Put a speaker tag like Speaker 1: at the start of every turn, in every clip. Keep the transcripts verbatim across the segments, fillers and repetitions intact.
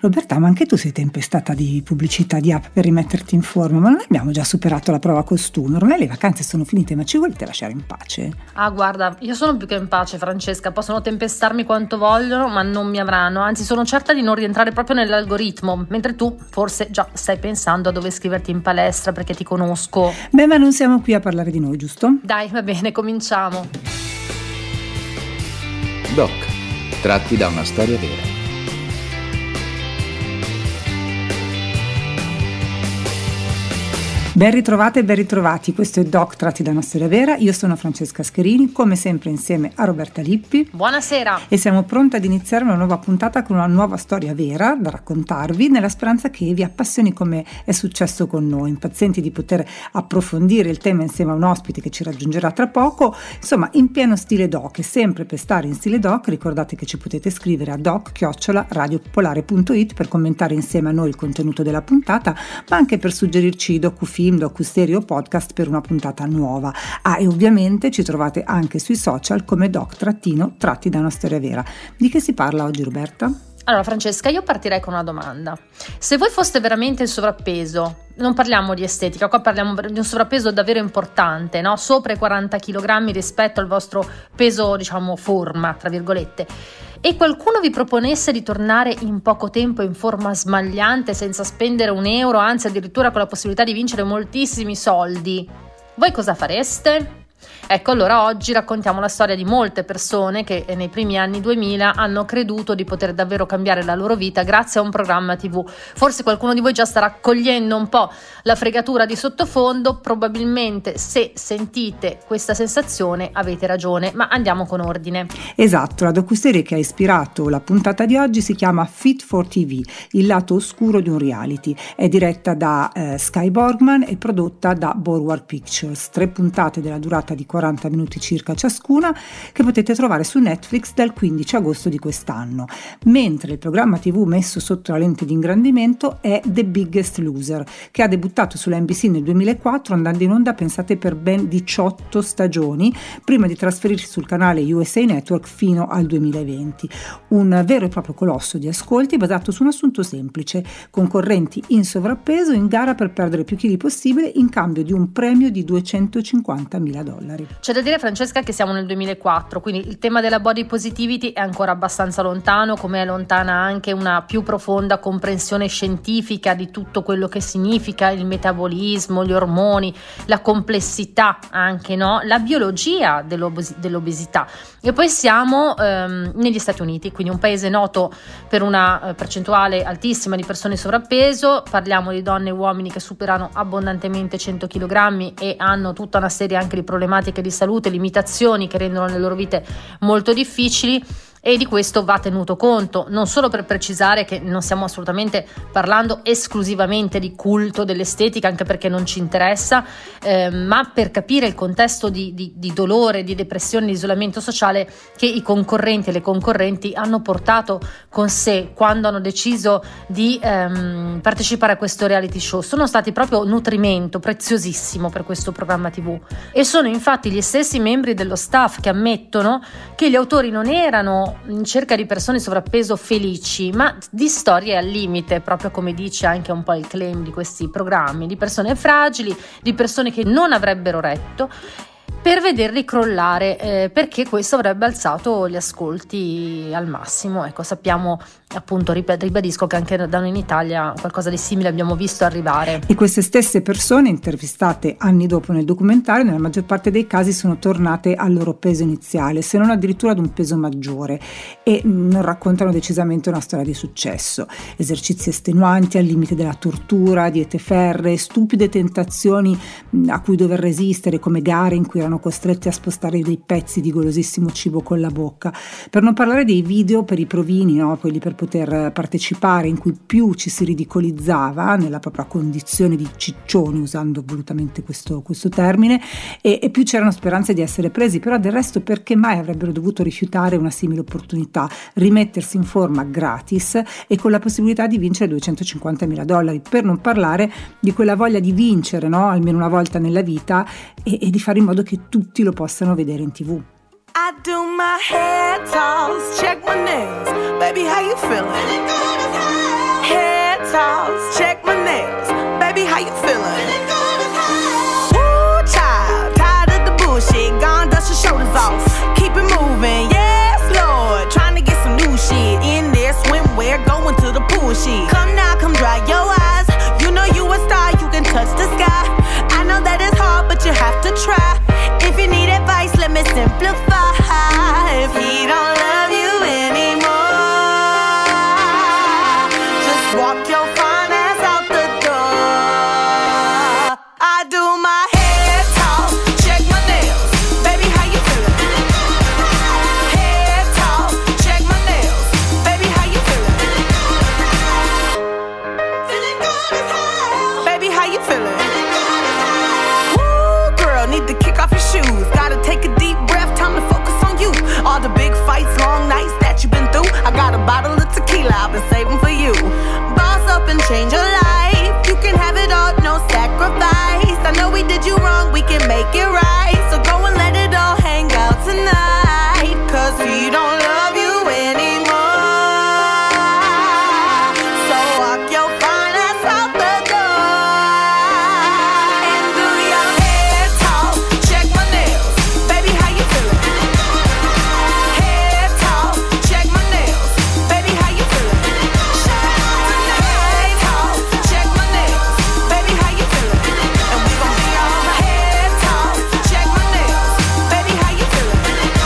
Speaker 1: Roberta, ma anche tu sei tempestata di pubblicità di app per rimetterti in forma, ma non abbiamo già superato la prova costume? Ormai le vacanze sono finite, ma ci volete lasciare in pace?
Speaker 2: Ah, guarda, io sono più che in pace, Francesca, possono tempestarmi quanto vogliono, ma non mi avranno, anzi sono certa di non rientrare proprio nell'algoritmo, mentre tu forse già stai pensando a dove iscriverti in palestra perché ti conosco.
Speaker 1: Beh, ma non siamo qui a parlare di noi, giusto?
Speaker 2: Dai, va bene, cominciamo.
Speaker 3: Doc, tratti da una storia vera.
Speaker 1: Ben ritrovate e ben ritrovati, questo è Doc tratti da una storia vera, io sono Francesca Scherini, come sempre insieme a Roberta Lippi.
Speaker 2: Buonasera!
Speaker 1: E siamo pronti ad iniziare una nuova puntata con una nuova storia vera da raccontarvi, nella speranza che vi appassioni come è successo con noi, impazienti di poter approfondire il tema insieme a un ospite che ci raggiungerà tra poco, insomma in pieno stile Doc. E sempre per stare in stile Doc ricordate che ci potete scrivere a doc chiocciola radiopopolare punto it per commentare insieme a noi il contenuto della puntata, ma anche per suggerirci docufilm, docuserie o podcast per una puntata nuova. Ah, e ovviamente ci trovate anche sui social come Doc trattino tratti da una storia vera. Di che si parla oggi, Roberta?
Speaker 2: Allora Francesca, io partirei con una domanda. Se voi foste veramente in sovrappeso, non parliamo di estetica, qua parliamo di un sovrappeso davvero importante, no? Sopra i quaranta chilogrammi rispetto al vostro peso, diciamo, forma, tra virgolette, e qualcuno vi proponesse di tornare in poco tempo in forma smagliante senza spendere un euro, anzi addirittura con la possibilità di vincere moltissimi soldi, voi cosa fareste? Ecco, allora oggi raccontiamo la storia di molte persone che nei primi anni duemila hanno creduto di poter davvero cambiare la loro vita grazie a un programma tivù. Forse qualcuno di voi già sta raccogliendo un po' la fregatura di sottofondo, probabilmente se sentite questa sensazione avete ragione, ma andiamo con ordine.
Speaker 1: Esatto, la docuserie che ha ispirato la puntata di oggi si chiama Fit for T V, il lato oscuro di un reality. È diretta da eh, Sky Borgman e prodotta da Borward Pictures, tre puntate della durata di quaranta minuti circa ciascuna, che potete trovare su Netflix dal quindici agosto di quest'anno, mentre il programma tivù messo sotto la lente di ingrandimento è The Biggest Loser, che ha debuttato sulla N B C nel duemilaquattro, andando in onda, pensate, per ben diciotto stagioni, prima di trasferirsi sul canale U S A Network fino al duemilaventi. Un vero e proprio colosso di ascolti basato su un assunto semplice: concorrenti in sovrappeso in gara per perdere più chili possibile in cambio di un premio di duecentocinquantamila dollari.
Speaker 2: C'è da dire, Francesca, che siamo nel duemilaquattro, quindi il tema della body positivity è ancora abbastanza lontano, come è lontana anche una più profonda comprensione scientifica di tutto quello che significa il metabolismo, gli ormoni, la complessità anche, no? La biologia dell'obes- dell'obesità. E poi siamo ehm, negli Stati Uniti, quindi un paese noto per una eh, percentuale altissima di persone in sovrappeso. Parliamo di donne e uomini che superano abbondantemente cento chilogrammi e hanno tutta una serie anche di problematiche di salute, limitazioni che rendono le loro vite molto difficili, e di questo va tenuto conto, non solo per precisare che non stiamo assolutamente parlando esclusivamente di culto dell'estetica, anche perché non ci interessa, eh, ma per capire il contesto di, di, di dolore, di depressione, di isolamento sociale che i concorrenti e le concorrenti hanno portato con sé quando hanno deciso di ehm, partecipare a questo reality show. Sono stati proprio nutrimento preziosissimo per questo programma tivù, e sono infatti gli stessi membri dello staff che ammettono che gli autori non erano in cerca di persone in sovrappeso felici, ma di storie al limite, proprio come dice anche un po' il claim di questi programmi, di persone fragili, di persone che non avrebbero retto, per vederli crollare, eh, perché questo avrebbe alzato gli ascolti al massimo. Ecco, sappiamo, appunto, ribadisco che anche da noi in Italia qualcosa di simile abbiamo visto arrivare.
Speaker 1: E queste stesse persone, intervistate anni dopo nel documentario, nella maggior parte dei casi sono tornate al loro peso iniziale, se non addirittura ad un peso maggiore, e non raccontano decisamente una storia di successo. Esercizi estenuanti al limite della tortura, diete ferree, stupide tentazioni a cui dover resistere, come gare in cui erano costretti a spostare dei pezzi di golosissimo cibo con la bocca, per non parlare dei video per i provini, no? Quelli per poter partecipare, in cui più ci si ridicolizzava nella propria condizione di ciccioni, usando volutamente questo, questo termine, e, e più c'erano speranze di essere presi. Però del resto, perché mai avrebbero dovuto rifiutare una simile opportunità, rimettersi in forma gratis e con la possibilità di vincere duecentocinquantamila dollari, per non parlare di quella voglia di vincere, no? Almeno una volta nella vita, e, e di fare in modo che tutti lo possano vedere in tivù.
Speaker 4: I do my hair toss, check my nails, baby how you feeling? was she. Come now, come dry your eyes. You know you a star, you can touch the sky. I know that it's hard, but you have to try. If you need advice, let me simplify. If he don't love you anymore, just walk your fine ass out the door. I do my head talk, check my nails. Baby, how you feeling? Head talk, check my nails. Baby, how you feeling? Feeling good as hell. Baby, how you feeling? Woo, girl, need to kick off your shoes. Gotta take a deep breath, time to focus on you. All the big fights, long nights that you've been through. I got a bottle of tequila I've been saving for you. Boss up and change your life. You can have it all, no sacrifice. I know we did you wrong, we can make it right. So go and let it all hang out tonight. Cause he don't love you anymore. So walk your fine ass out the door and do your head talk, check my nails. Baby, how you feeling? Head talk, check my nails. Baby, how you feeling? Head talk, check my nails. Baby, how you feeling? And we gon' be all head talk, check my nails. Baby, how you feeling?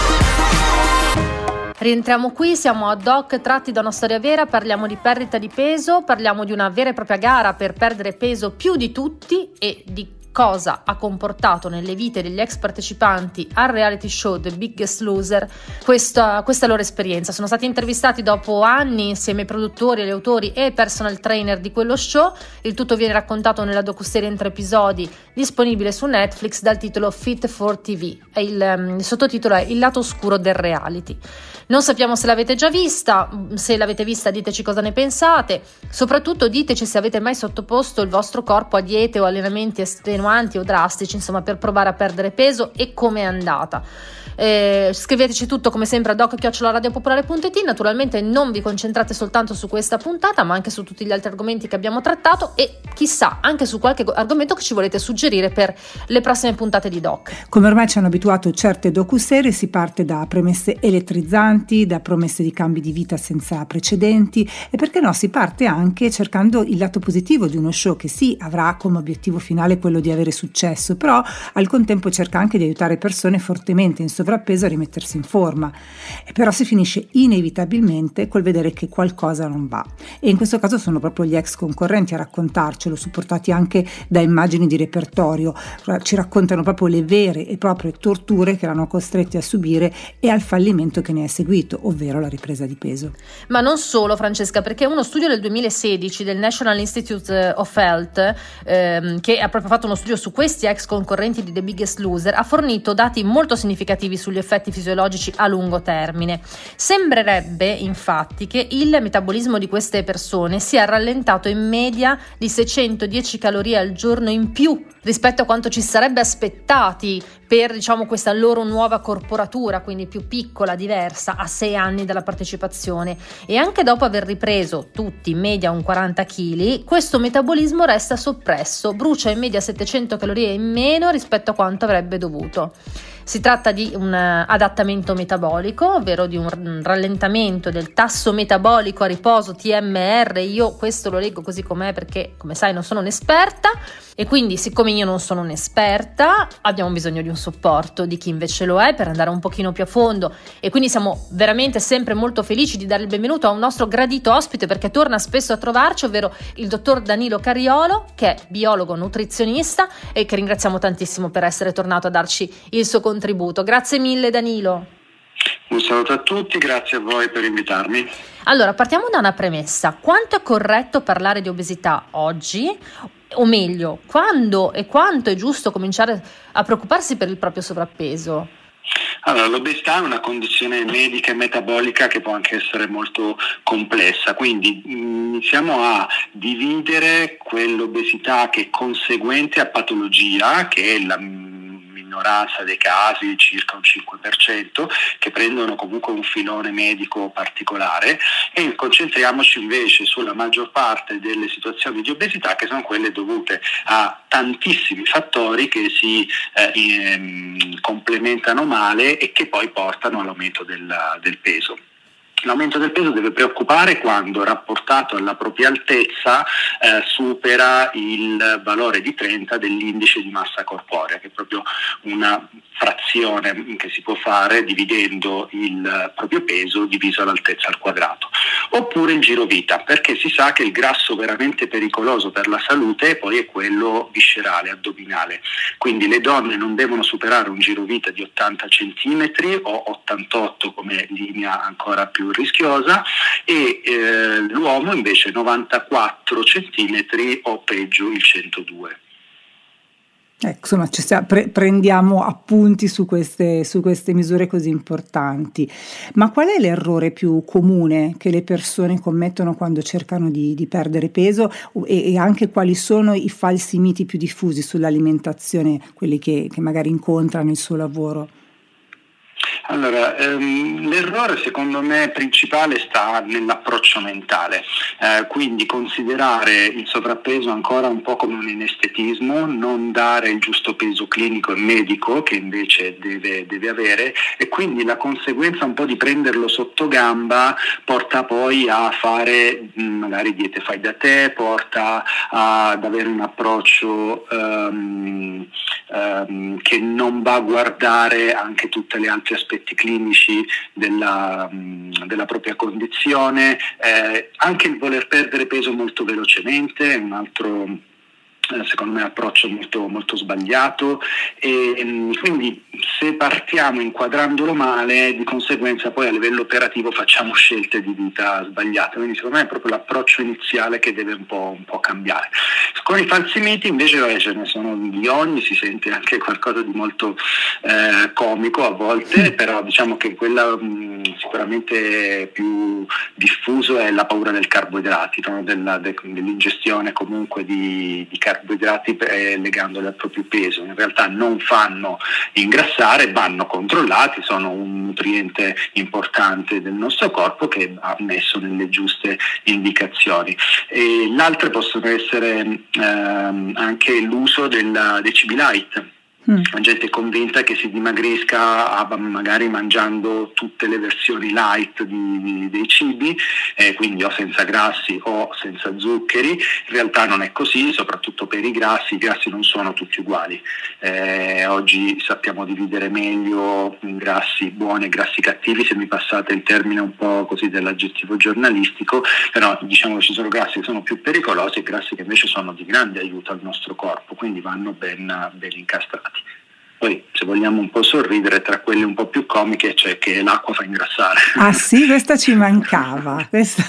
Speaker 2: Rientriamo qui, siamo ad hoc tratti da una storia vera, parliamo di perdita di peso, parliamo di una vera e propria gara per perdere peso più di tutti e di cosa ha comportato nelle vite degli ex partecipanti al reality show The Biggest Loser questa, questa loro esperienza. Sono stati intervistati dopo anni insieme ai produttori, agli autori e ai personal trainer di quello show. Il tutto viene raccontato nella docuserie in tre episodi disponibile su Netflix dal titolo Fit for T V e il, il sottotitolo è Il lato oscuro del reality. Non sappiamo se l'avete già vista, se l'avete vista diteci cosa ne pensate, soprattutto diteci se avete mai sottoposto il vostro corpo a diete o allenamenti estenuanti o drastici, insomma, per provare a perdere peso e come è andata. Eh, scriveteci tutto come sempre a doc chiocciola radiopopolare punto it. Naturalmente non vi concentrate soltanto su questa puntata, ma anche su tutti gli altri argomenti che abbiamo trattato e chissà anche su qualche argomento che ci volete suggerire per le prossime puntate di Doc.
Speaker 1: Come ormai ci hanno abituato certe docuserie, si parte da premesse elettrizzanti, da promesse di cambi di vita senza precedenti e perché no, si parte anche cercando il lato positivo di uno show che sì avrà come obiettivo finale quello di avere successo, però al contempo cerca anche di aiutare persone fortemente in sovrappeso a rimettersi in forma, e però si finisce inevitabilmente col vedere che qualcosa non va, e in questo caso sono proprio gli ex concorrenti a raccontarcelo, supportati anche da immagini di repertorio. Ci raccontano proprio le vere e proprie torture che erano costretti a subire e al fallimento che ne è seguito, ovvero la ripresa di peso.
Speaker 2: Ma non solo, Francesca, perché uno studio del duemilasedici del National Institute of Health, ehm, che ha proprio fatto uno studio su questi ex concorrenti di The Biggest Loser, ha fornito dati molto significativi sugli effetti fisiologici a lungo termine. Sembrerebbe infatti che il metabolismo di queste persone sia rallentato in media di seicentodieci calorie al giorno in più rispetto a quanto ci sarebbe aspettati per, diciamo, questa loro nuova corporatura, quindi più piccola, diversa, a sei anni dalla partecipazione. E anche dopo aver ripreso tutti in media un quaranta chili, questo metabolismo resta soppresso, brucia in media settecento calorie in meno rispetto a quanto avrebbe dovuto. Si tratta di un adattamento metabolico, ovvero di un rallentamento del tasso metabolico a riposo T M R. Io questo lo leggo così com'è perché, come sai, non sono un'esperta e quindi, siccome io non sono un'esperta, abbiamo bisogno di un supporto di chi invece lo è per andare un pochino più a fondo, e quindi siamo veramente sempre molto felici di dare il benvenuto a un nostro gradito ospite perché torna spesso a trovarci, ovvero il dottor Danilo Cariolo, che è biologo nutrizionista e che ringraziamo tantissimo per essere tornato a darci il suo contributo. Contributo. Grazie mille Danilo.
Speaker 5: Un saluto a tutti, grazie a voi per invitarmi.
Speaker 2: Allora, partiamo da una premessa. Quanto è corretto parlare di obesità oggi? O meglio, quando e quanto è giusto cominciare a preoccuparsi per il proprio sovrappeso?
Speaker 5: Allora, l'obesità è una condizione medica e metabolica che può anche essere molto complessa, quindi iniziamo a dividere quell'obesità che è conseguente a patologia, che è la minoranza dei casi, circa un cinque per cento, che prendono comunque un filone medico particolare, e concentriamoci invece sulla maggior parte delle situazioni di obesità che sono quelle dovute a tantissimi fattori che si eh, ehm, complementano male e che poi portano all'aumento del, del peso. L'aumento del peso deve preoccupare quando, rapportato alla propria altezza, eh, supera il valore di trenta dell'indice di massa corporea, che è proprio una frazione che si può fare dividendo il proprio peso diviso l'altezza al quadrato. Oppure il girovita, perché si sa che il grasso veramente pericoloso per la salute poi è quello viscerale, addominale. Quindi le donne non devono superare un girovita di ottanta centimetri o ottantotto come linea ancora più rischiosa, e eh, l'uomo invece novantaquattro centimetri o peggio il centodue.
Speaker 1: Ecco, insomma, ci sta, pre- prendiamo appunti su queste, su queste misure così importanti. Ma qual è l'errore più comune che le persone commettono quando cercano di, di perdere peso, e, e anche quali sono i falsi miti più diffusi sull'alimentazione, quelli che, che magari incontrano nel suo lavoro?
Speaker 5: Allora, ehm, l'errore secondo me principale sta nell'approccio mentale, eh, quindi considerare il sovrappeso ancora un po' come un inestetismo, non dare il giusto peso clinico e medico che invece deve, deve avere, e quindi la conseguenza un po' di prenderlo sotto gamba porta poi a fare mh, magari diete fai da te, porta ad avere un approccio um, um, che non va a guardare anche tutte le altre aspetti clinici della, della propria condizione, eh, anche il voler perdere peso molto velocemente è un altro, eh, secondo me, approccio molto, molto sbagliato, e quindi se partiamo inquadrandolo male, di conseguenza poi a livello operativo facciamo scelte di vita sbagliate. Quindi secondo me è proprio l'approccio iniziale che deve un po', un po' cambiare. Con i falsi miti invece vabbè, ce ne sono di ogni, si sente anche qualcosa di molto eh, comico a volte, però diciamo che quella mh, sicuramente più diffuso è la paura del carboidrati, no? Della, de, dell'ingestione comunque di, di carboidrati eh, legandoli al proprio peso. In realtà non fanno ingrassare, vanno controllati, sono un nutriente importante del nostro corpo che va messo nelle giuste indicazioni. E l'altra possono essere ehm, anche l'uso della, dei cibi light. La gente è convinta che si dimagrisca magari mangiando tutte le versioni light di, di, dei cibi, eh, quindi o senza grassi o senza zuccheri. In realtà non è così, soprattutto per i grassi, i grassi non sono tutti uguali. Eh, oggi sappiamo dividere meglio grassi buoni e grassi cattivi, se mi passate il termine un po' così dell'aggettivo giornalistico, però diciamo che ci sono grassi che sono più pericolosi e grassi che invece sono di grande aiuto al nostro corpo, quindi vanno ben, ben incastrati. Poi, se vogliamo un po' sorridere, tra quelle un po' più comiche c'è che l'acqua fa ingrassare.
Speaker 1: Ah sì, questa ci mancava. Questa...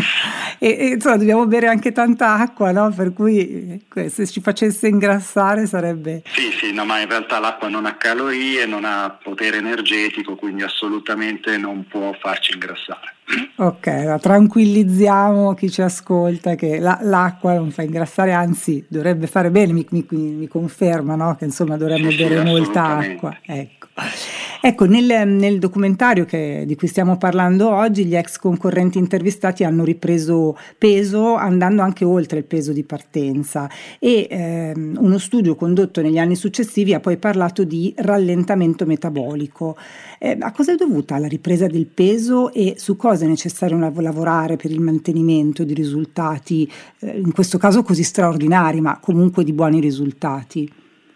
Speaker 1: e, e insomma, dobbiamo bere anche tanta acqua, no? Per cui se ci facesse ingrassare sarebbe...
Speaker 5: Sì, sì, no, ma in realtà l'acqua non ha calorie, non ha potere energetico, quindi assolutamente non può farci ingrassare.
Speaker 1: Ok, allora, tranquillizziamo chi ci ascolta che la, l'acqua non fa ingrassare, anzi dovrebbe fare bene, mi, mi, mi conferma, no? Che insomma dovremmo sì, bere sì, molta acqua. Ecco, ecco nel, nel documentario che, di cui stiamo parlando oggi, gli ex concorrenti intervistati hanno ripreso peso andando anche oltre il peso di partenza, e ehm, uno studio condotto negli anni successivi ha poi parlato di rallentamento metabolico. Eh, a cosa è dovuta la ripresa del peso e su cosa è necessario lavorare per il mantenimento di risultati, eh, in questo caso così straordinari, ma comunque di buoni risultati?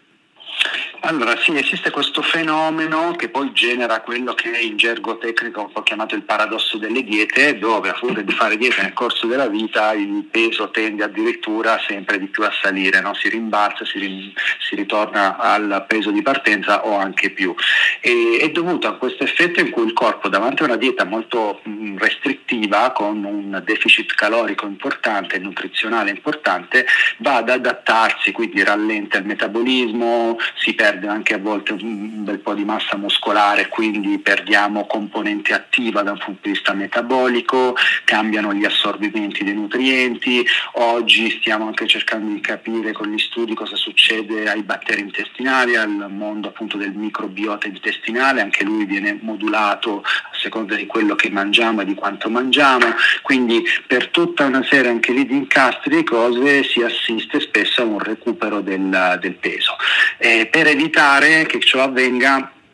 Speaker 5: Allora sì, esiste questo fenomeno che poi genera quello che in gergo tecnico è un po' chiamato il paradosso delle diete, dove a furia di fare dieta nel corso della vita il peso tende addirittura sempre di più a salire, no? Si rimbalza, si, rim- si ritorna al peso di partenza o anche più. E è dovuto a questo effetto in cui il corpo, davanti a una dieta molto mh, restrittiva, con un deficit calorico importante, nutrizionale importante, va ad adattarsi, quindi rallenta il metabolismo, si perde anche a volte un bel po' di massa muscolare, quindi perdiamo componente attiva da un punto di vista metabolico, cambiano gli assorbimenti dei nutrienti. Oggi stiamo anche cercando di capire con gli studi cosa succede ai batteri intestinali, al mondo appunto del microbiota intestinale, anche lui viene modulato a seconda di quello che mangiamo e di quanto mangiamo, quindi per tutta una serie anche lì di incastri e cose si assiste spesso a un recupero del, del peso. Eh, per evitare che ciò avvenga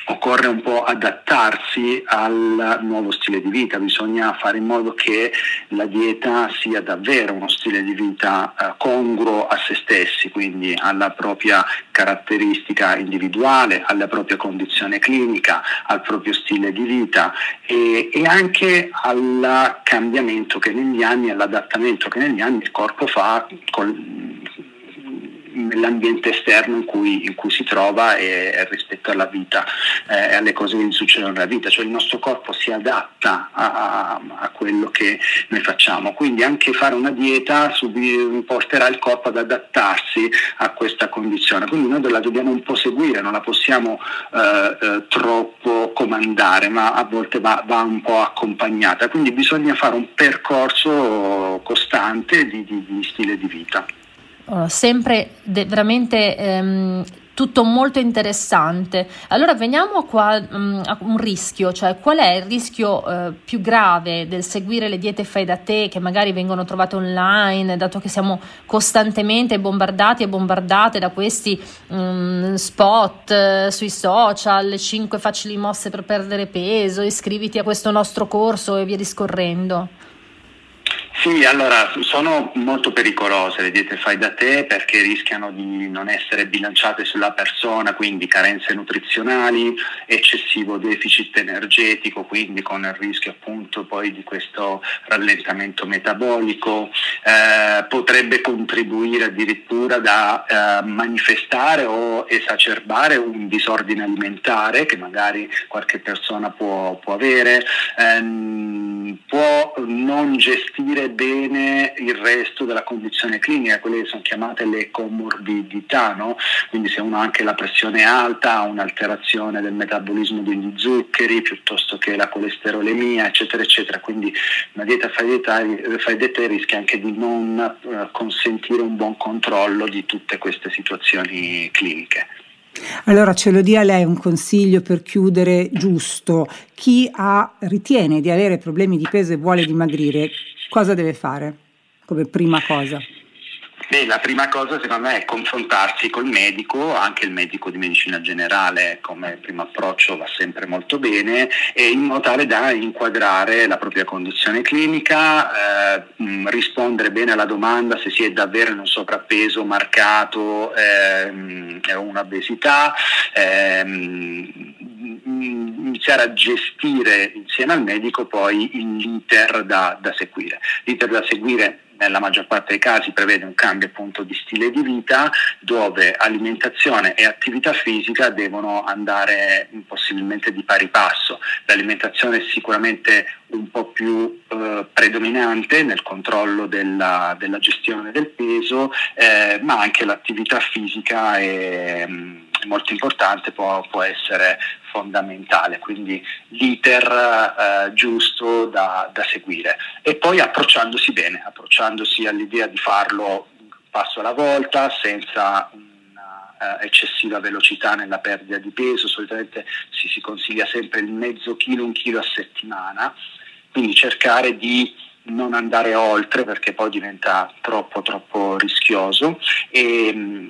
Speaker 5: occorre un po' adattarsi al nuovo stile di vita, bisogna fare in modo che la dieta sia davvero uno stile di vita eh, congruo a se stessi, quindi alla propria caratteristica individuale, alla propria condizione clinica, al proprio stile di vita e, e anche al cambiamento che negli anni, all'adattamento che negli anni il corpo fa col, nell'ambiente esterno in cui, in cui si trova e, e rispetto alla vita e eh, alle cose che gli succedono nella vita, cioè il nostro corpo si adatta a, a, a quello che noi facciamo, quindi anche fare una dieta subi, porterà il corpo ad adattarsi a questa condizione, quindi noi la dobbiamo un po' seguire, non la possiamo eh, eh, troppo comandare, ma a volte va, va un po' accompagnata, quindi bisogna fare un percorso costante di, di, di stile di vita.
Speaker 2: Oh, sempre de- veramente ehm, tutto molto interessante. Allora veniamo qua um, a un rischio, cioè qual è il rischio uh, più grave del seguire le diete fai da te che magari vengono trovate online, dato che siamo costantemente bombardati e bombardate da questi um, spot uh, sui social, cinque facili mosse per perdere peso, iscriviti a questo nostro corso e via discorrendo.
Speaker 5: Sì, allora sono molto pericolose le diete fai da te perché rischiano di non essere bilanciate sulla persona, quindi carenze nutrizionali, eccessivo deficit energetico, quindi con il rischio appunto poi di questo rallentamento metabolico, eh, potrebbe contribuire addirittura da eh, manifestare o esacerbare un disordine alimentare che magari qualche persona può, può avere, ehm, può non gestire bene il resto della condizione clinica, quelle che sono chiamate le comorbidità, no? Quindi se uno ha anche la pressione alta, ha un'alterazione del metabolismo degli zuccheri piuttosto che la colesterolemia, eccetera eccetera, quindi una dieta fai da te rischia anche di non uh, consentire un buon controllo di tutte queste situazioni cliniche.
Speaker 1: Allora ce lo dia lei un consiglio per chiudere giusto: chi ha, ritiene di avere problemi di peso e vuole dimagrire, cosa deve fare come prima cosa?
Speaker 5: Beh, la prima cosa secondo me è confrontarsi col medico, anche il medico di medicina generale come primo approccio va sempre molto bene, e in modo tale da inquadrare la propria condizione clinica, eh, mh, rispondere bene alla domanda se si è davvero in un sovrappeso marcato, eh, mh, un'obesità, eh, mh, iniziare a gestire insieme al medico poi l'iter da, da seguire. L'iter da seguire nella maggior parte dei casi prevede un cambio appunto di stile di vita dove alimentazione e attività fisica devono andare possibilmente di pari passo. L'alimentazione è sicuramente un po' più eh, predominante nel controllo della, della gestione del peso, eh, ma anche l'attività fisica è, è molto importante, può, può essere fondamentale, quindi l'iter eh, giusto da, da seguire, e poi approcciandosi bene, approcciandosi all'idea di farlo un passo alla volta senza una eh, eccessiva velocità nella perdita di peso. Solitamente si, si consiglia sempre il mezzo chilo, un chilo a settimana, quindi cercare di non andare oltre perché poi diventa troppo troppo rischioso, e,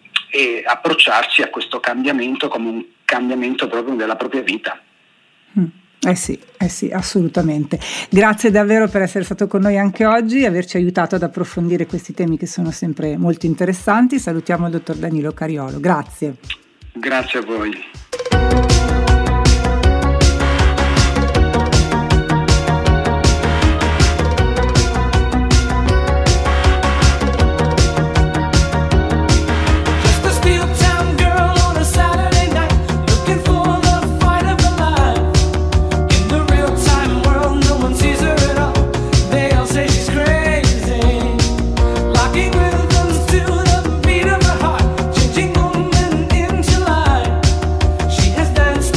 Speaker 5: e approcciarsi a questo cambiamento come un cambiamento proprio della propria vita.
Speaker 1: Mm. Eh sì, eh sì, assolutamente. Grazie davvero per essere stato con noi anche oggi e averci aiutato ad approfondire questi temi che sono sempre molto interessanti. Salutiamo il dottor Danilo Cariolo. Grazie.
Speaker 5: Grazie a voi.
Speaker 6: Dance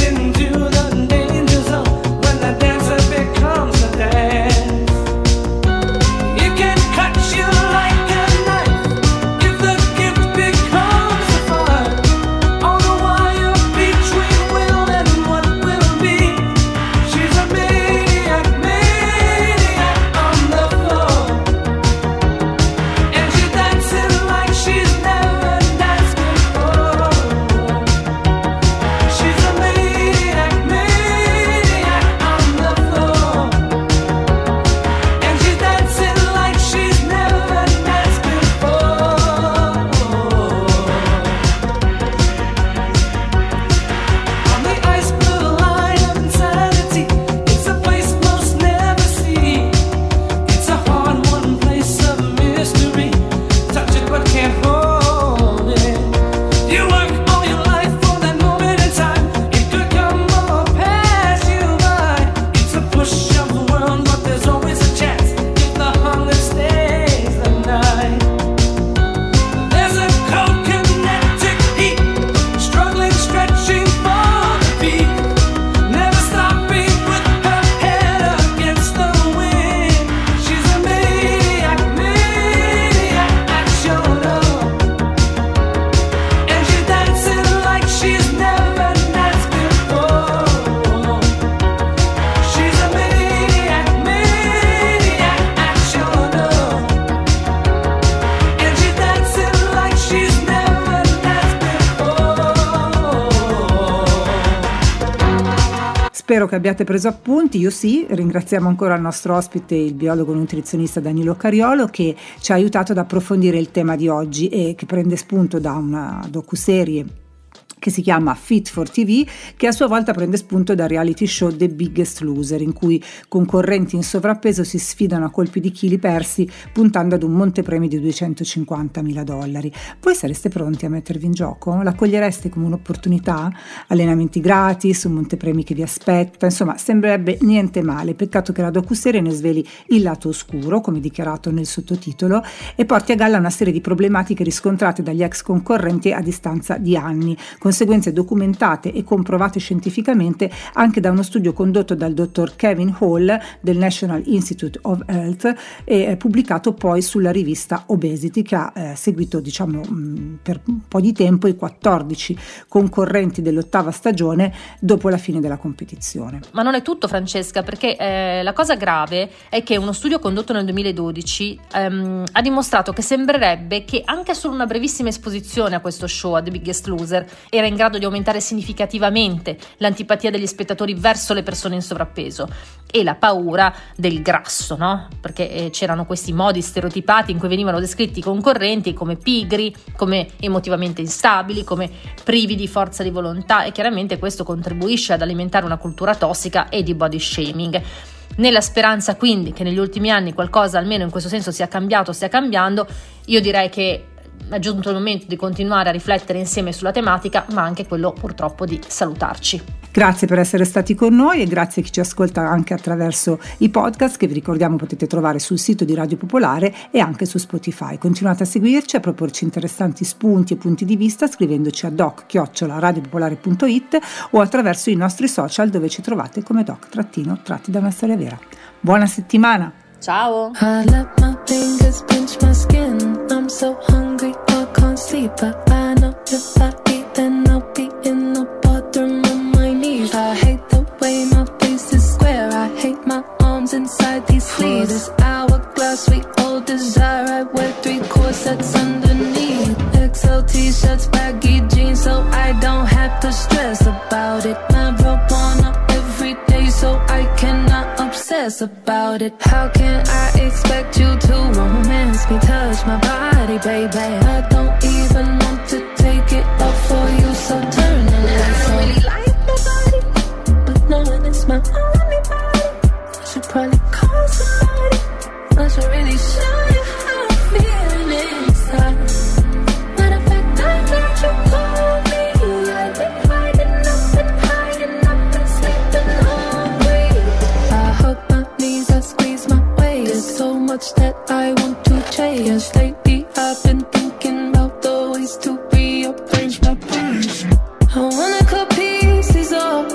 Speaker 1: Spero che abbiate preso appunti, io sì. Ringraziamo ancora il nostro ospite, il biologo nutrizionista Danilo Cariolo, che ci ha aiutato ad approfondire il tema di oggi e che prende spunto da una docuserie che si chiama Fit for T V, che a sua volta prende spunto dal reality show The Biggest Loser, in cui concorrenti in sovrappeso si sfidano a colpi di chili persi puntando ad un montepremi di duecentocinquantamila dollari. Voi sareste pronti a mettervi in gioco? L'accogliereste come un'opportunità? Allenamenti gratis, un montepremi che vi aspetta, insomma sembrerebbe niente male. Peccato che la docuserie ne sveli il lato oscuro, come dichiarato nel sottotitolo, e porti a galla una serie di problematiche riscontrate dagli ex concorrenti a distanza di anni, conseguenze documentate e comprovate scientificamente anche da uno studio condotto dal dottor Kevin Hall del National Institute of Health e eh, pubblicato poi sulla rivista Obesity, che ha eh, seguito diciamo mh, per un po' di tempo i quattordici concorrenti dell'ottava stagione dopo la fine della competizione.
Speaker 2: Ma non è tutto, Francesca, perché eh, la cosa grave è che uno studio condotto nel duemiladodici ehm, ha dimostrato che sembrerebbe che anche solo una brevissima esposizione a questo show, a The Biggest Loser, era in grado di aumentare significativamente l'antipatia degli spettatori verso le persone in sovrappeso e la paura del grasso, no? Perché eh, c'erano questi modi stereotipati in cui venivano descritti i concorrenti come pigri, come emotivamente instabili, come privi di forza di volontà, e chiaramente questo contribuisce ad alimentare una cultura tossica e di body shaming. Nella speranza quindi che negli ultimi anni qualcosa almeno in questo senso sia cambiato, stia cambiando, io direi che è giunto il momento di continuare a riflettere insieme sulla tematica, ma anche quello purtroppo di salutarci.
Speaker 1: Grazie per essere stati con noi e grazie a chi ci ascolta anche attraverso i podcast, che vi ricordiamo potete trovare sul sito di Radio Popolare e anche su Spotify. Continuate a seguirci, a proporci interessanti spunti e punti di vista scrivendoci a doc chiocciola radiopopolare punto it o attraverso i nostri social, dove ci trovate come doc trattino tratti da una storia vera. Buona settimana!
Speaker 2: Ciao!
Speaker 6: I let my fingers pinch my skin. I'm so hungry, I can't sleep. But I know if I eat, then I'll be in the bathroom on my knees. I hate the way my face is square. I hate my arms inside these sleeves. This hourglass we all desire. I wear three corsets underneath. X L t-shirts, baggy jeans, so I don't have to stress about it. Marijuana every day, so I cannot obsess about it. How can I expect you to romance me, touch my body, baby? I don't even want to take it off for you, so turn the lights on. I don't really like my body, but knowing it's my only body, I should probably call somebody. I should really show you how I'm feeling inside. Matter of fact, I heard you call me. I've been hiding up and hiding up and sleeping hungry. I hug my knees, I squeeze my waist. There's so much that I want to change. Lately I've been thinking about the ways to rearrange my plans. I wanna cut pieces off.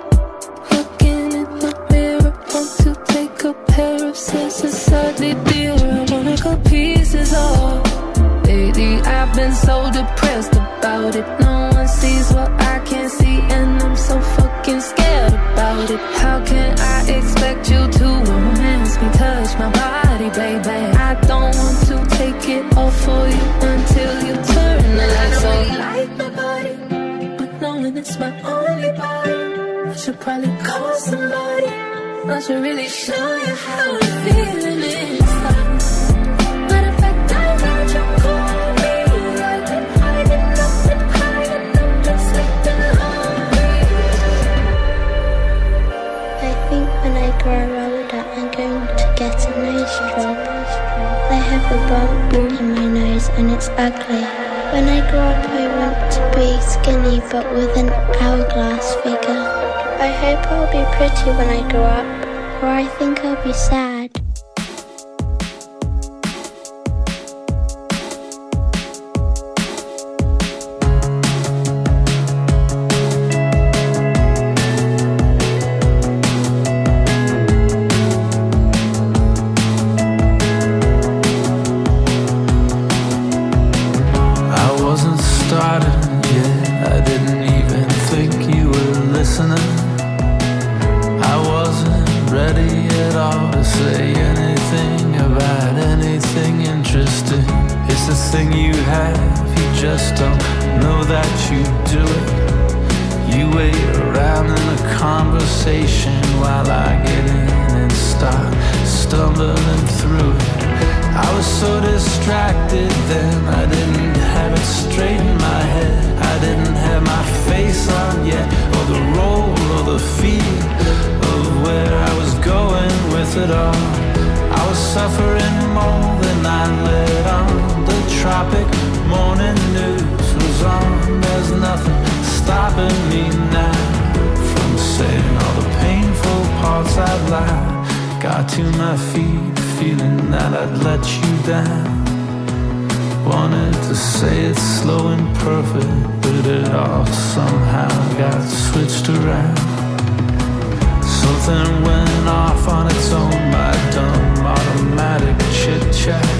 Speaker 6: Looking in the mirror, want to take a pair of scissors, sadly dear. I wanna cut pieces off. Lately I've been so depressed about it. No one sees what I can't see, and I'm so fucking scared about it. How can I expect you to romance me, touch my body, baby? I don't want to take it off for you until you turn the lights on. I don't really like my body, but knowing it's my only body, I should probably call somebody. I should really show you how I'm feeling inside. Matter of fact, I heard you call me. I've been hiding up and hiding up and sleeping hungry.
Speaker 7: I think when I grow older, I'm going to get a nose job. I have a bump in my nose and it's ugly. When I grow up, I want to be skinny but with an hourglass figure. I hope I'll be pretty when I grow up, or I think I'll be sad.
Speaker 8: Thing you have, you just don't know that you do it. You wait around in a conversation while I get in and start stumbling through it. I was so distracted then, I didn't have it straight in my head. I didn't have my face on yet, or the role or the feel of where I was going with it all. I was suffering more than I let on. The tropic morning news was on. There's nothing stopping me now from saying all the painful parts I'd lied. Got to my feet feeling that I'd let you down. Wanted to say it slow and perfect, but it all somehow got switched around. Something went off on its own, my dumb automatic chit-chat.